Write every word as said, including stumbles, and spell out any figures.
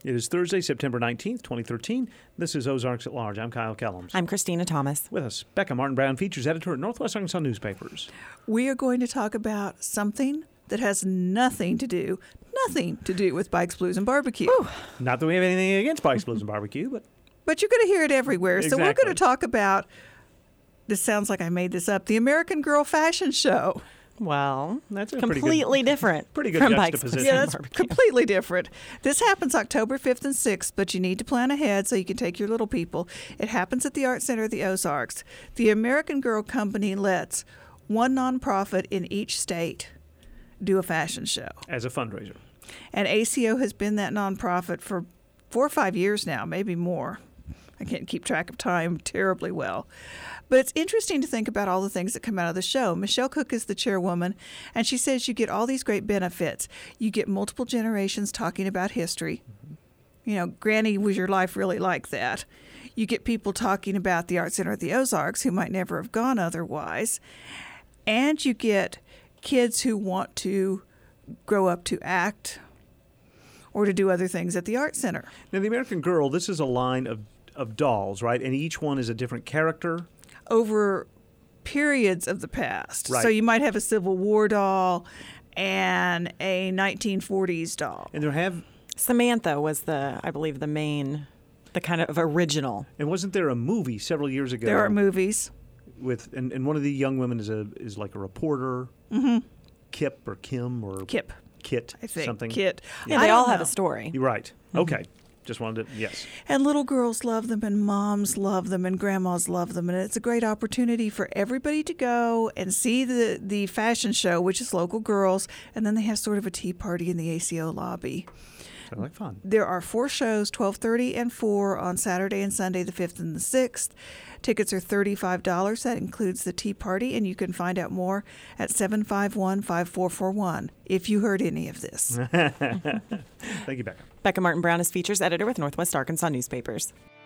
It is Thursday, September nineteenth, twenty thirteen. This is Ozarks at Large. I'm Kyle Kellums. I'm Christina Thomas. With us, Becca Martin Brown, features editor at Northwest Arkansas Newspapers. We are going to talk about something that has nothing to do, nothing to do with Bikes, Blues, and Barbecue. Ooh. Not that we have anything against Bikes, Blues, and Barbecue, but... But you're going to hear it everywhere. Exactly. So we're going to talk about, this sounds like I made this up, the American Girl Fashion Show. Well, that's a completely pretty good, different. Pretty good from juxtaposition. Bikes, Yeah, that's Barbecue. completely different. This happens October fifth and sixth, but you need to plan ahead so you can take your little people. It happens at the Art Center of the Ozarks. The American Girl Company lets one nonprofit in each state do a fashion show. As a fundraiser. And A C O has been that nonprofit for four or five years now, maybe more. I can't keep track of time terribly well. But it's interesting to think about all the things that come out of the show. Michelle Cook is the chairwoman, and she says you get all these great benefits. You get multiple generations talking about history. Mm-hmm. You know, Granny, was your life really like that? You get people talking about the Art Center of the Ozarks who might never have gone otherwise. And you get kids who want to grow up to act or to do other things at the Art Center. Now, the American Girl, this is a line of, of dolls, right? And each one is a different character. Over periods of the past. Right. So you might have a Civil War doll and a nineteen forties doll. And there have... Samantha was the, I believe, the main, the kind of original. And wasn't there a movie several years ago? There are movies. With and, and one of the young women is a is like a reporter. Mm-hmm. Kip or Kim or... Kip. Kit. I think. Something. Kit. Yeah, I they all don't have know. a story. You're right. Mm-hmm. Okay. Just wanted to, yes. And little girls love them, and moms love them, and grandmas love them. And it's a great opportunity for everybody to go and see the, the fashion show, which is local girls. And then they have sort of a tea party in the A C O lobby. Sounds like fun. There are four shows, twelve thirty and four on Saturday and Sunday, the fifth and the sixth. Tickets are thirty-five dollars. That includes the tea party, and you can find out more at seven five one, five four four one if you heard any of this. Thank you, Becca. Becca Martin Brown is features editor with Northwest Arkansas Newspapers.